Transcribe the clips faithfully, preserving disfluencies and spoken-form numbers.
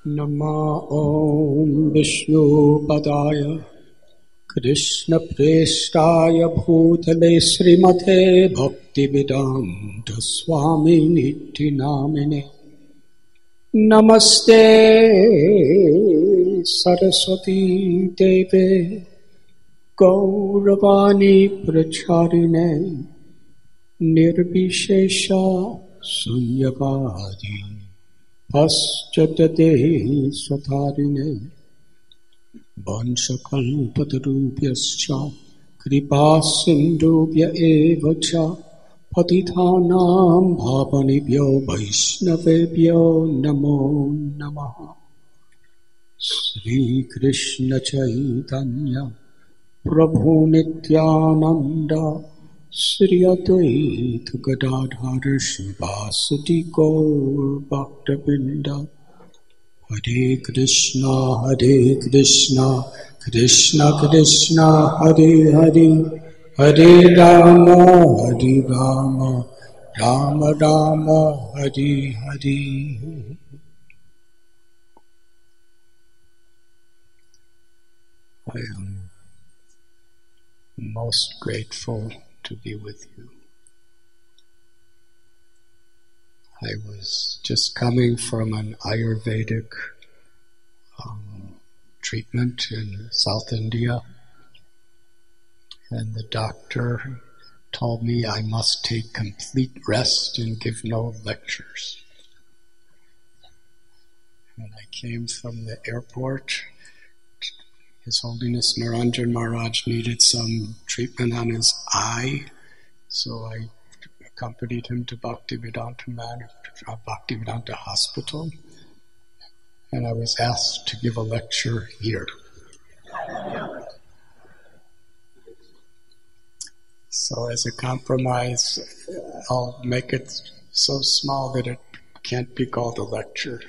Nama Om Vishnu Padaya Krishna Prestaya Bhutale Srimate Bhakti Vedanta Swami Niti Namine Namaste Saraswati Deve Gauravani Pracharine Nirvishesha Sunyavadi Paschatadehi Svatharine Vansakalpatarubhyascha Kripasindhubhya evacha Patithanam bhavanibhyo Vaishnavebhyo Namo Namaha Sri Krishna Chaitanya Prabhu Nityananda Sri Advaita Gadadhara Srivasati Gaur Bhaktavinda Hare Krishna Hare Krishna Krishna Krishna Hare Hare Hare Rama Hare Rama Rama Rama Hare Hare. I am most grateful to be with you. I was just coming from an Ayurvedic um, treatment in South India, and the doctor told me I must take complete rest and give no lectures. And I came from the airport. His Holiness Naranjan Maharaj needed some treatment on his eye, so I accompanied him to Bhaktivedanta Man, uh, Bhaktivedanta Hospital, and I was asked to give a lecture here. So as a compromise, I'll make it so small that it can't be called a lecture.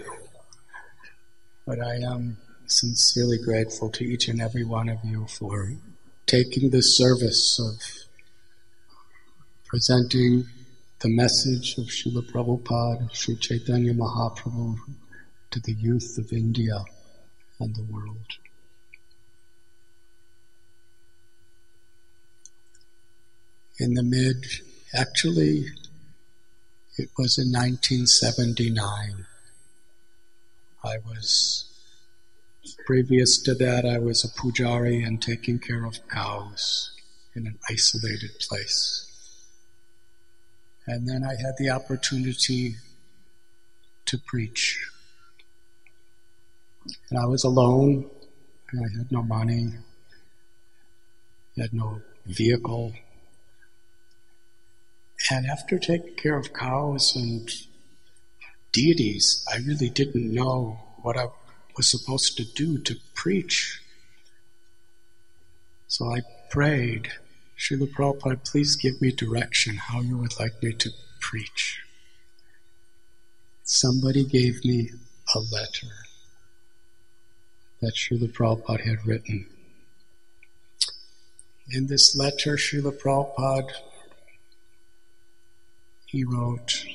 But I am sincerely grateful to each and every one of you for taking the service of presenting the message of Srila Prabhupada, Sri Chaitanya Mahaprabhu, to the youth of India and the world. In the mid, actually, it was in nineteen seventy-nine. I was, previous to that, I was a pujari and taking care of cows in an isolated place. And then I had the opportunity to preach. And I was alone, and I had no money, had no vehicle. And after taking care of cows and deities, I really didn't know what I was supposed to do to preach. So I prayed, Srila Prabhupada, please give me direction how you would like me to preach. Somebody gave me a letter that Srila Prabhupada had written. In this letter, Srila Prabhupada, he wrote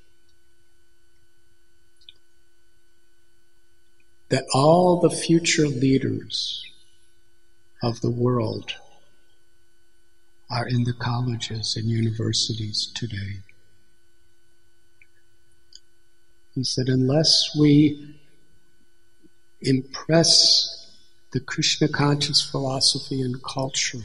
that all the future leaders of the world are in the colleges and universities today. He said, unless we impress the Krishna conscious philosophy and culture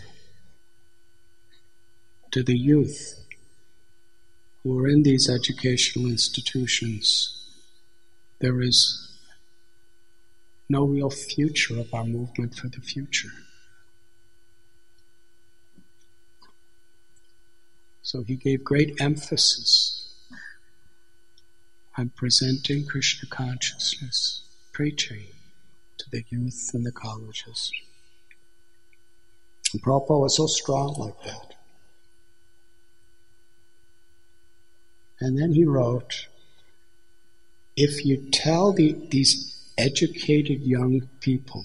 to the youth who are in these educational institutions, there is no real future of our movement for the future. So he gave great emphasis on presenting Krishna consciousness, preaching to the youth in the colleges. And Prabhupada was so strong like that. And then he wrote, if you tell the, these educated young people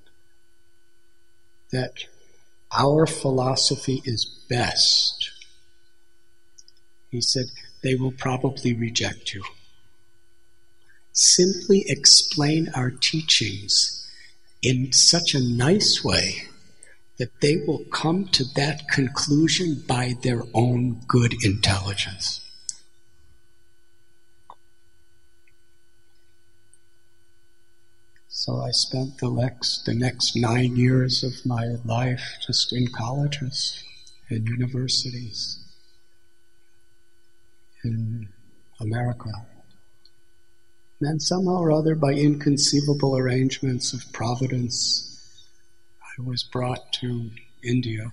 that our philosophy is best, he said, they will probably reject you. simply explain our teachings in such a nice way that they will come to that conclusion by their own good intelligence. So I spent the next, the next nine years of my life just in colleges and universities in America. And then somehow or other, by inconceivable arrangements of providence, I was brought to India.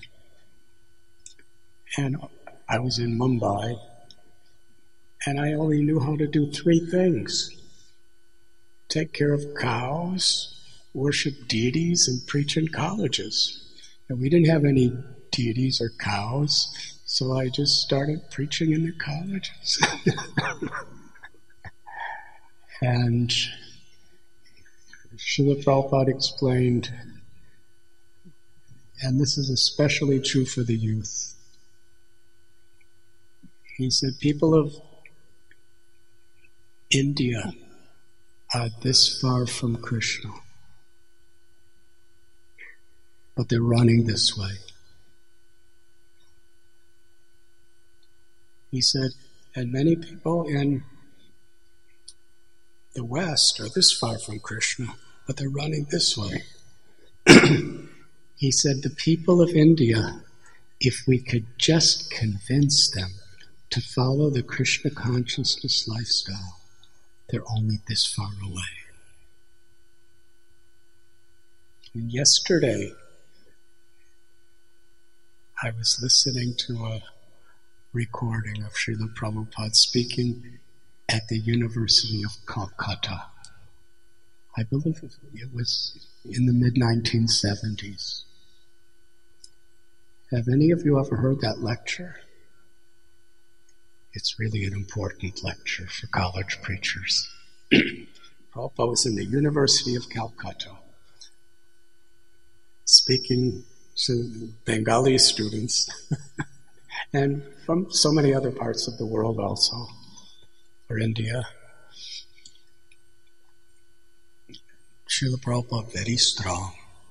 And I was in Mumbai, and I only knew how to do three things: take care of cows, worship deities, and preach in colleges. And we didn't have any deities or cows, so I just started preaching in the colleges. And Srila Prabhupada explained, and this is especially true for the youth, he said, people of India are this far from Krishna, but they're running this way. He said, and many people in the West are this far from Krishna, but they're running this way. He said, the people of India, if we could just convince them to follow the Krishna consciousness lifestyle, they're only this far away. And yesterday, I was listening to a recording of Srila Prabhupada speaking at the University of Calcutta. I believe it was in the mid nineteen seventies. Have any of you ever heard that lecture? It's really an important lecture for college preachers. Prabhupada was in the University of Calcutta, speaking to Bengali students, and from so many other parts of the world also, or India. Srila Prabhupada, very strong.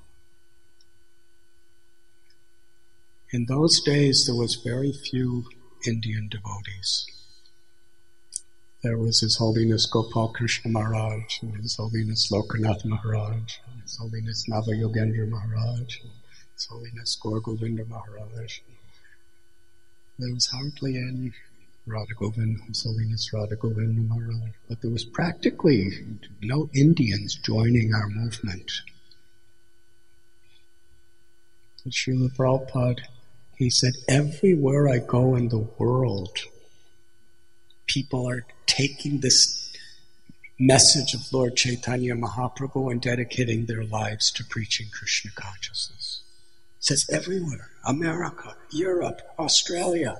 In those days, there was very few Indian devotees. There was His Holiness Gopal Krishna Maharaj, and His Holiness Lokanath Maharaj, and His Holiness Navayogendra Maharaj, and His Holiness Gaur Govinda Maharaj. There was hardly any Radha Govinda, His Holiness Radha Govinda Maharaj, but there was practically no Indians joining our movement. And Srila Prabhupada, he said, everywhere I go in the world, people are taking this message of Lord Chaitanya Mahaprabhu and dedicating their lives to preaching Krishna consciousness. It says everywhere, America, Europe, Australia.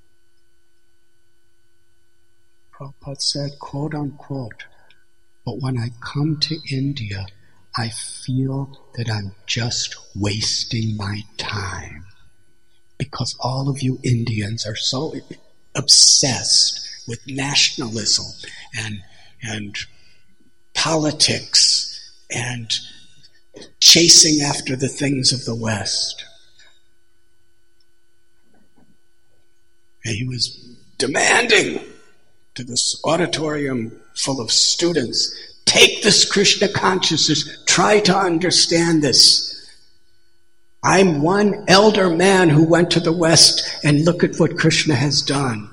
Prabhupada said, quote unquote, but when I come to India, I feel that I'm just wasting my time. Because all of you Indians are so obsessed with nationalism and, and politics and chasing after the things of the West. And he was demanding to this auditorium full of students, take this Krishna consciousness, try to understand this. I'm one elder man who went to the West, and look at what Krishna has done.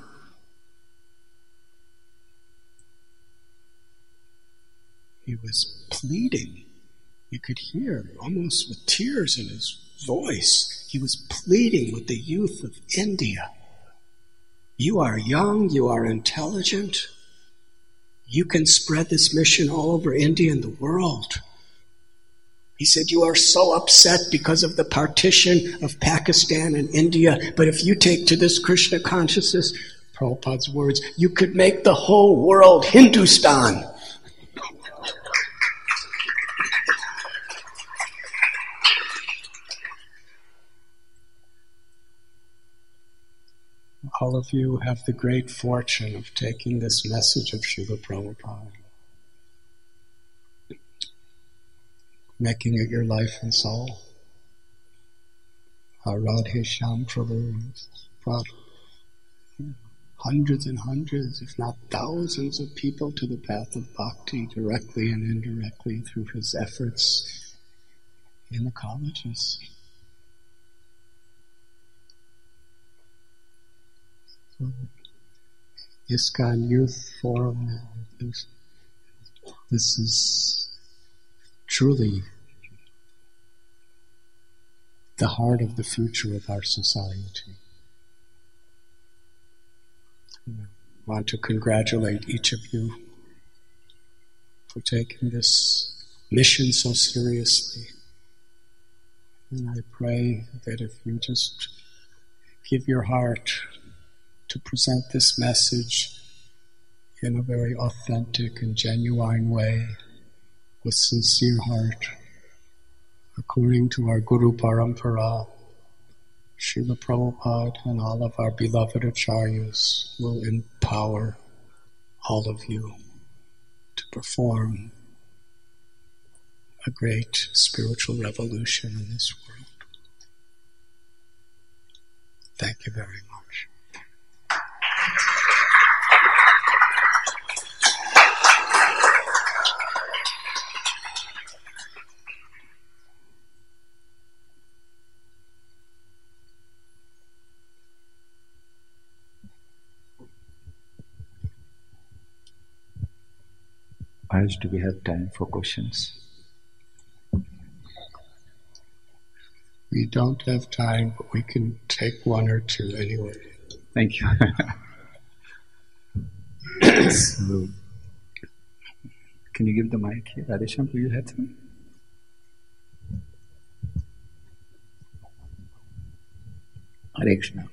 He was pleading. You could hear, almost with tears in his voice, he was pleading with the youth of India. You are young, you are intelligent. You can spread this mission all over India and the world. He said, you are so upset because of the partition of Pakistan and India, but if you take to this Krishna consciousness, Prabhupada's words, you could make the whole world Hindustan. All of you have the great fortune of taking this message of Srila Prabhupada making it your life and soul. Our Radhe Shyam Prabhu brought hundreds and hundreds, if not thousands of people to the path of bhakti, directly and indirectly through his efforts in the colleges. So, ISKCON Youth Forum, this is truly the heart of the future of our society. I want to congratulate each of you for taking this mission so seriously. And I pray that if you just give your heart to present this message in a very authentic and genuine way, with sincere heart, according to our Guru Parampara, Srila Prabhupada and all of our beloved acharyas will empower all of you to perform a great spiritual revolution in this world. Thank you very much. Maharaj, do we have time for questions? We don't have time, but we can take one or two anyway. Thank you. So, can you give the mic here? Radhesham, do you have some? Hare Krishna.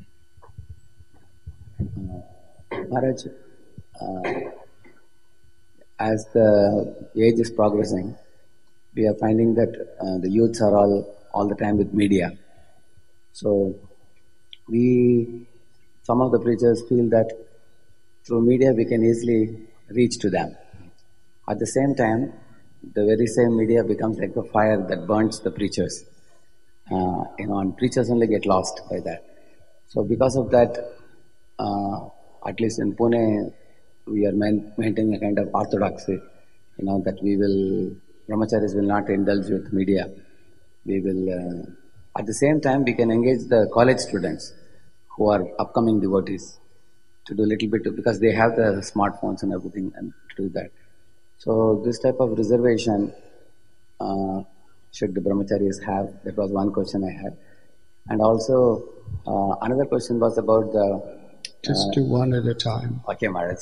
Uh, Maharaj, uh, as the age is progressing, we are finding that uh, the youths are all all the time with media. So, we, some of the preachers feel that through media we can easily reach to them. At the same time, the very same media becomes like a fire that burns the preachers. Uh, you know, and preachers only get lost by that. So, because of that, uh, at least in Pune, we are man- maintaining a kind of orthodoxy, you know, that we will, brahmacharis will not indulge with media. We will, uh, at the same time, we can engage the college students who are upcoming devotees to do a little bit, of, because they have the smartphones and everything, and to do that. So, this type of reservation uh, should the brahmacharis have? That was one question I had. And also, uh, another question was about the... Just uh, do one at a time. Okay, Maharaj.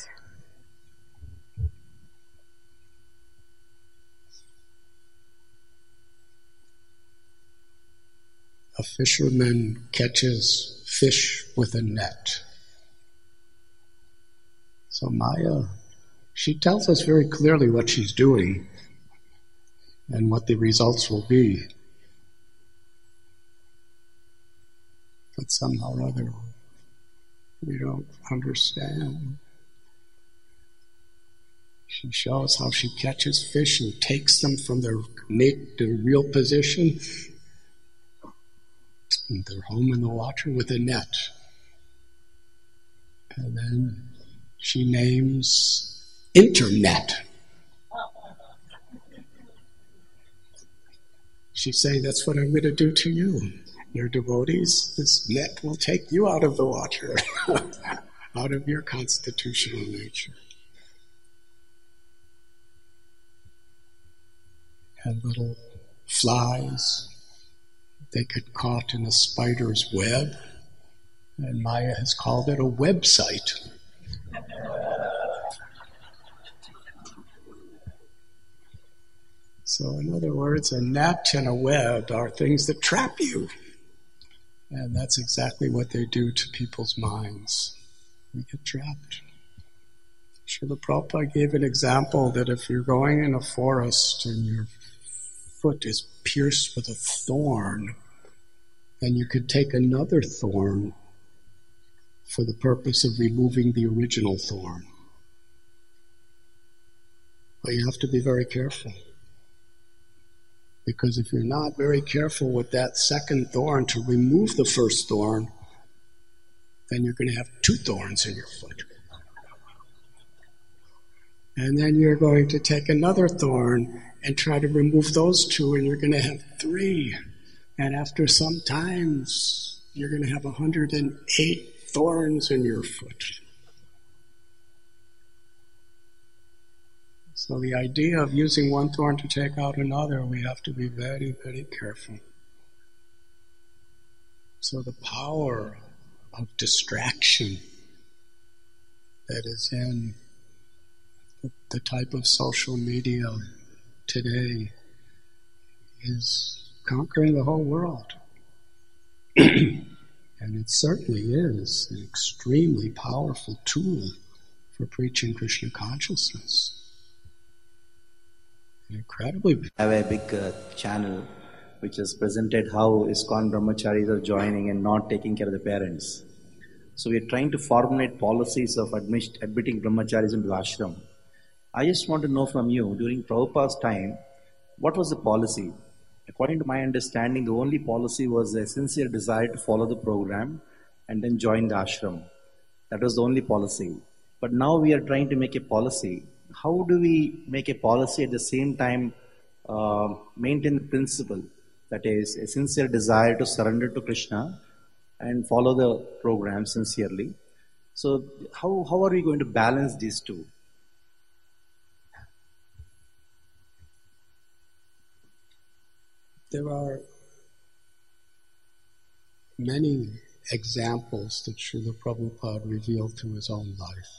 A fisherman catches fish with a net. So Maya, she tells us very clearly what she's doing and what the results will be. But somehow or other, we don't understand. She shows how she catches fish and takes them from their make their real position. They're home in the water with a net. And then she names internet. She's saying, that's what I'm going to do to you. Your devotees, this net will take you out of the water, out of your constitutional nature. And little flies, they get caught in a spider's web, and Maya has called it a website. So in other words, a net and a web are things that trap you. And that's exactly what they do to people's minds. We get trapped. Srila Prabhupada gave an example that if you're going in a forest and your foot is pierced with a thorn, then you could take another thorn for the purpose of removing the original thorn. But you have to be very careful. Because if you're not very careful with that second thorn to remove the first thorn, then you're going to have two thorns in your foot. And then you're going to take another thorn and try to remove those two, and you're going to have three. And after some times, you're going to have one hundred eight thorns in your foot. So the idea of using one thorn to take out another, we have to be very, very careful. So the power of distraction that is in the, the type of social media today is conquering the whole world. And it certainly is an extremely powerful tool for preaching Krishna consciousness. Incredibly. We have a big uh, channel which has presented how ISKCON brahmacharis are joining and not taking care of the parents. So we are trying to formulate policies of admit, admitting brahmacharis into the ashram. I just want to know from you, during Prabhupada's time, what was the policy? According to my understanding, the only policy was a sincere desire to follow the program and then join the ashram. That was the only policy. But now we are trying to make a policy. How do we make a policy at the same time uh, maintain the principle, that is, a sincere desire to surrender to Krishna and follow the program sincerely? So how, how are we going to balance these two? There are many examples that Srila Prabhupada revealed through his own life.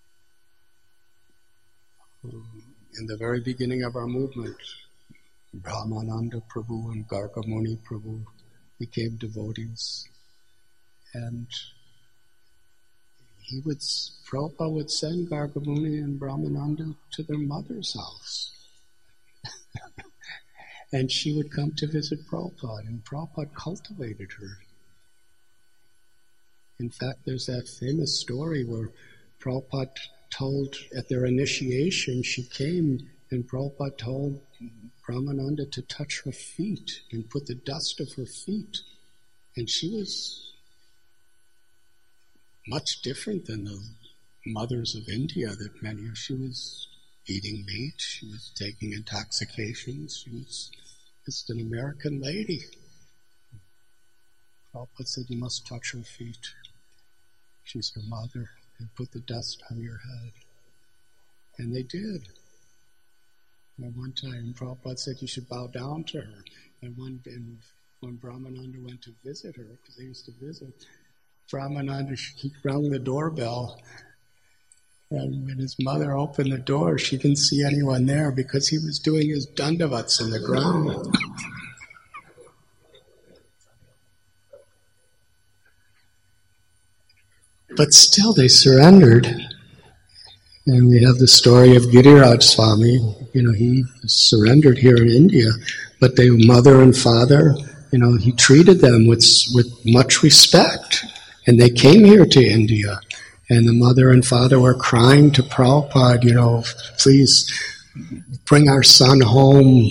In the very beginning of our movement, Brahmananda Prabhu and Gargamuni Prabhu became devotees, and he would, Prabhupada would send Gargamuni and Brahmananda to their mother's house. And she would come to visit Prabhupada, and Prabhupada cultivated her. In fact, there's that famous story where Prabhupada told, at their initiation, she came and Prabhupada told Brahmananda to touch her feet and put the dust of her feet. And she was much different than the mothers of India that many of. She was eating meat, she was taking intoxications, she was just an American lady. Prabhupada said, you must touch her feet. She's her mother, and put the dust on your head. And they did. And one time Prabhupada said you should bow down to her. And one, and when Brahmananda went to visit her, because they used to visit, Brahmananda, he rang the doorbell. And when his mother opened the door, she didn't see anyone there because he was doing his dandavats in the ground. But still they surrendered. And we have the story of Giriraj Swami. You know, he surrendered here in India, but their mother and father, you know, he treated them with with much respect. And they came here to India. And the mother and father were crying to Prabhupada, you know, please bring our son home.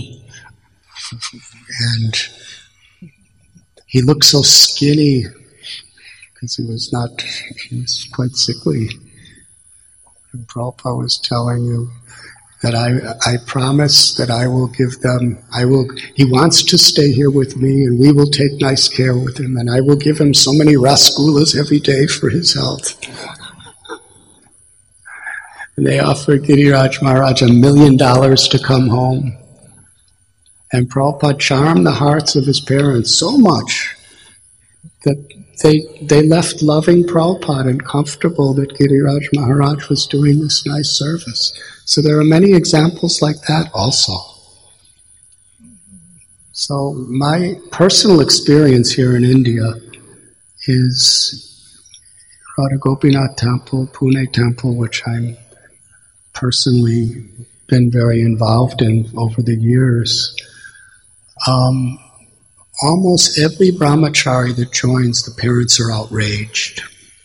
And he looked so skinny because he was not, he was quite sickly. And Prabhupada was telling you that I, I promise that I will give them, I will, he wants to stay here with me and we will take nice care with him and I will give him so many rasgullas every day for his health. And they offered Giriraj Maharaj a million dollars to come home. And Prabhupada charmed the hearts of his parents so much that they they left loving Prabhupada and comfortable that Giriraj Maharaj was doing this nice service. So there are many examples like that also. So my personal experience here in India is Radha Gopinath Temple, Pune Temple, which I'm personally been very involved in over the years. Um, almost every brahmachari that joins, the parents are outraged.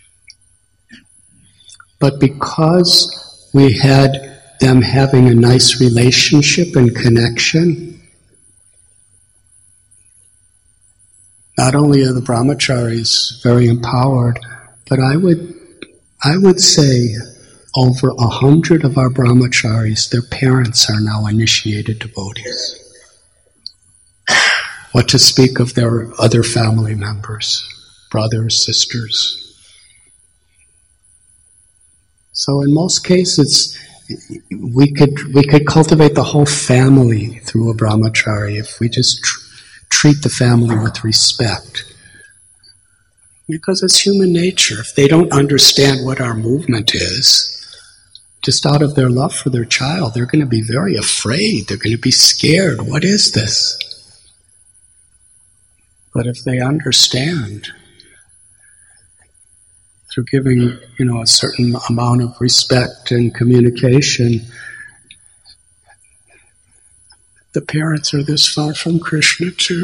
But because we had them having a nice relationship and connection, not only are the brahmacharis very empowered, but I would, I would say over a hundred of our brahmacharis, their parents are now initiated devotees. What to speak of their other family members, brothers, sisters. So in most cases, we could we could cultivate the whole family through a brahmachari if we just tr- treat the family with respect. Because it's human nature. If they don't understand what our movement is, just out of their love for their child, they're going to be very afraid. They're going to be scared. What is this? But if they understand, through giving, you know, a certain amount of respect and communication, the parents are this far from Krishna too.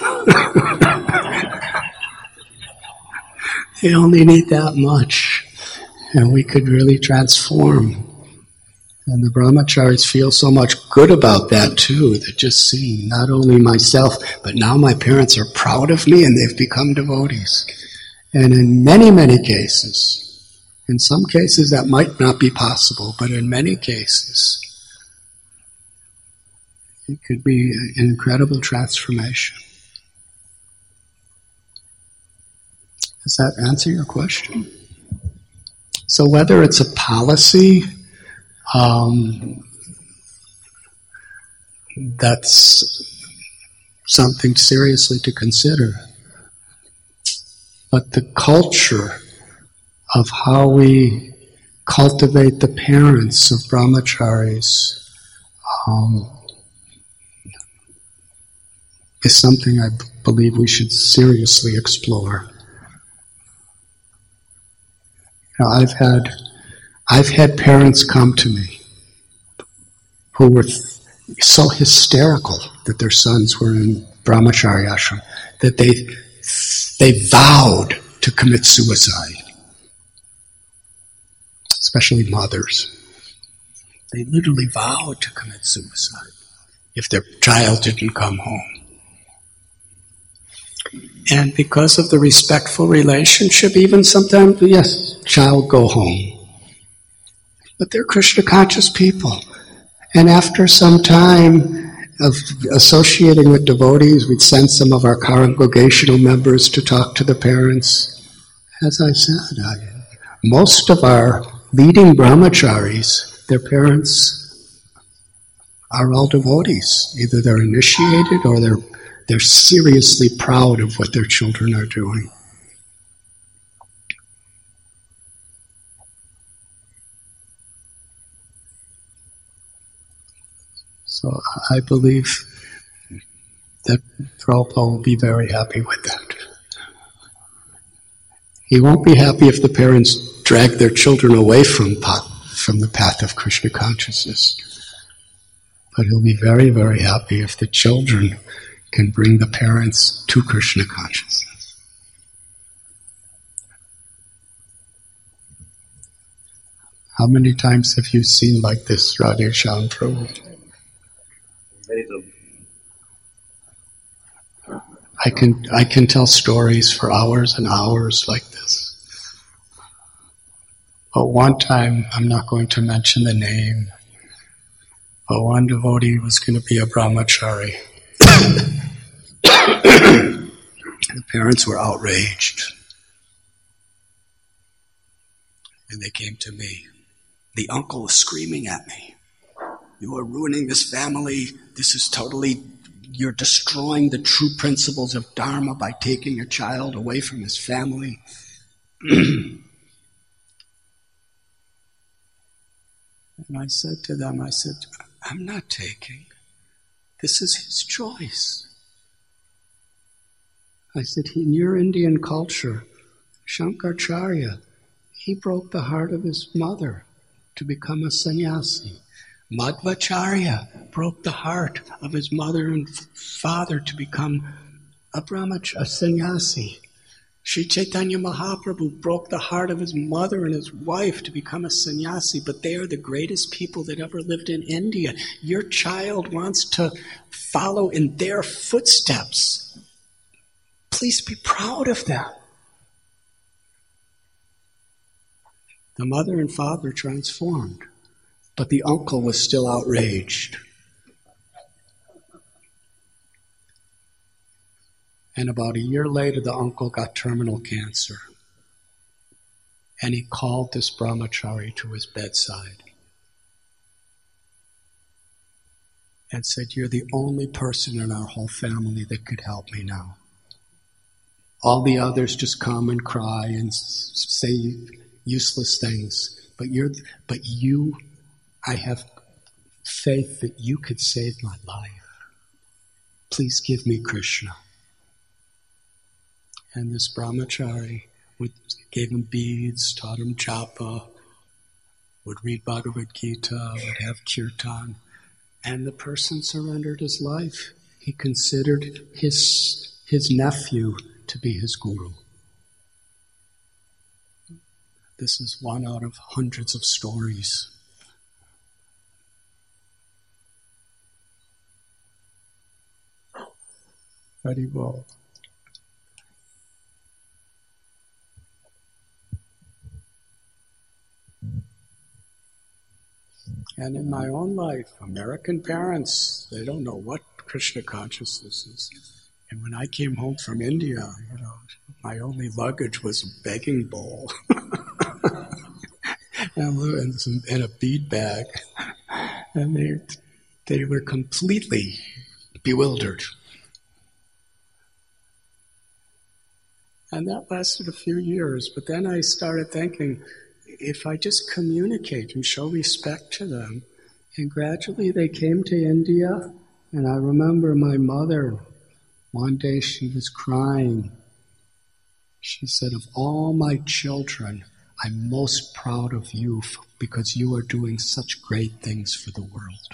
They only need that much, and we could really transform. And the brahmacharis feel so much good about that too, that just seeing not only myself, but now my parents are proud of me and they've become devotees. And in many, many cases, in some cases that might not be possible, but in many cases, it could be an incredible transformation. Does that answer your question? So whether it's a policy, um, that's something seriously to consider. But the culture of how we cultivate the parents of brahmacharis um, is something I b- believe we should seriously explore. You know, I've had I've had parents come to me who were th- so hysterical that their sons were in brahmachari ashram that they they vowed to commit suicide. Especially mothers. They literally vowed to commit suicide if their child didn't come home. And because of the respectful relationship, even sometimes, yes, child, go home. But they're Krishna conscious people. And after some time of associating with devotees, we'd send some of our congregational members to talk to the parents. As I said, I, most of our leading brahmacharis, their parents are all devotees. Either they're initiated or they're they're seriously proud of what their children are doing. So I believe that Prabhupada will be very happy with that. He won't be happy if the parents drag their children away from from the path of Krishna consciousness. But he'll be very, very happy if the children can bring the parents to Krishna consciousness. How many times have you seen like this, Radhe Shyam Prabhu? Very true. I can I can tell stories for hours and hours like this. But one time, I'm not going to mention the name, but one devotee was going to be a brahmachari. The parents were outraged. And they came to me. The uncle was screaming at me. You are ruining this family. This is totally, you're destroying the true principles of Dharma by taking your child away from his family. And I said to them, I said, I'm not taking. This is his choice. I said, in your Indian culture, Shankaracharya, he broke the heart of his mother to become a sannyasi. Madhvacharya broke the heart of his mother and father to become a brahmach, a sannyasi. Sri Chaitanya Mahaprabhu broke the heart of his mother and his wife to become a sannyasi, but they are the greatest people that ever lived in India. Your child wants to follow in their footsteps. Please be proud of them. The mother and father transformed, but the uncle was still outraged. And about a year later, the uncle got terminal cancer. And he called this brahmachari to his bedside and said, "You're the only person in our whole family that could help me now. All the others just come and cry and say useless things. But you're, but you, I have faith that you could save my life. Please give me Krishna." And this brahmachari would, gave him beads, taught him japa, would read Bhagavad Gita, would have kirtan, and the person surrendered his life. He considered his, his nephew to be his guru. This is one out of hundreds of stories. Very well. And in my own life, American parents, they don't know what Krishna consciousness is. And when I came home from India, you know, my only luggage was a begging bowl and, some, and a bead bag. And they, they were completely bewildered. And that lasted a few years, but then I started thinking, if I just communicate and show respect to them, and gradually they came to India, and I remember my mother, one day she was crying. She said, "Of all my children, I'm most proud of you because you are doing such great things for the world."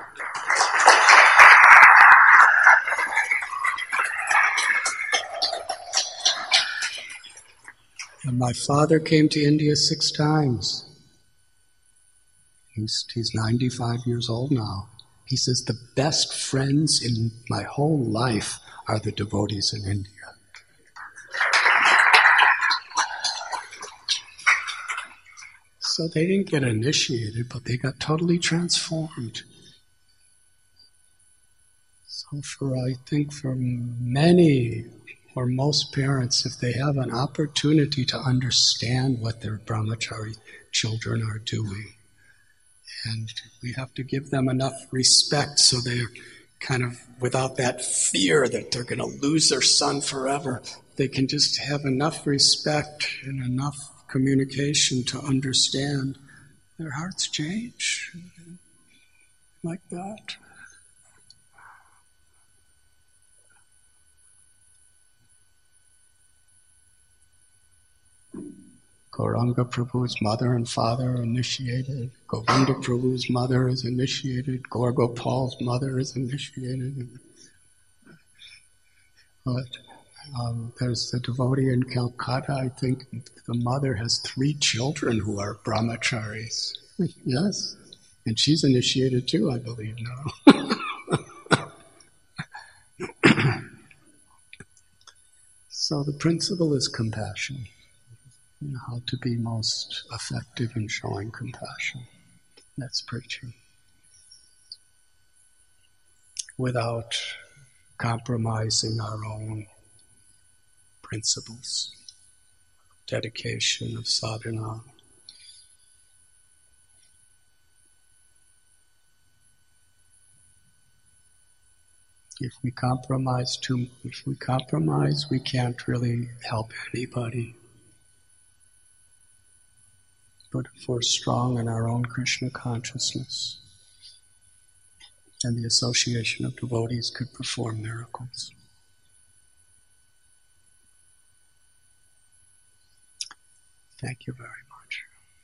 And my father came to India six times. He's, he's ninety-five years old now. He says, "The best friends in my whole life are the devotees in India." So they didn't get initiated, but they got totally transformed. So for, I think for many or most parents, if they have an opportunity to understand what their brahmachari children are doing, and we have to give them enough respect so they're kind of without that fear that they're going to lose their son forever, they can just have enough respect and enough communication to understand their hearts change like that. Gauranga Prabhu's mother and father are initiated. Govinda Prabhu's mother is initiated. Gaur Gopal's mother is initiated. But um, there's the devotee in Calcutta, I think the mother has three children who are brahmacharis. Yes. And she's initiated too, I believe now. So the principle is compassion. You know, how to be most effective in showing compassion. That's preaching. Without compromising our own principles, dedication of sadhana. If we compromise too, if we compromise, we can't really help anybody. But if we're strong in our own Krishna consciousness, and the association of devotees could perform miracles. Thank you very much.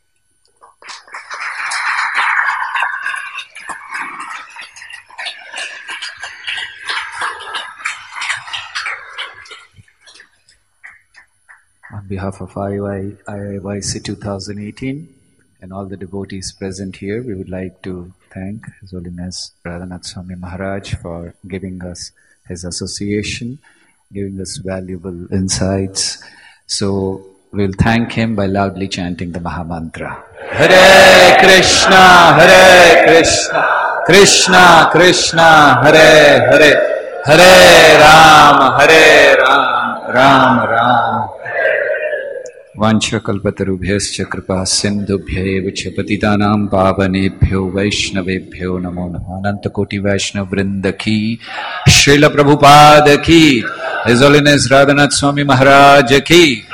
On behalf of I I Y C twenty eighteen and all the devotees present here, we would like to thank His Holiness Radhanath Swami Maharaj for giving us his association giving us valuable insights. So we'll thank him by loudly chanting the Mahamantra. Hare Krishna, Hare Krishna, Krishna Krishna, Hare Hare, Hare Ram, Hare Ram, Ram Ram. Vancha kalpatarubhyascha kripa sindhubhya च पतितानां पावनेभ्यो वैष्णवेभ्यो नमो नमः. अनंत कोटि वैष्णव वृंद की, श्रील प्रभुपाद की, His Holiness Radhanath Swami Maharaj की.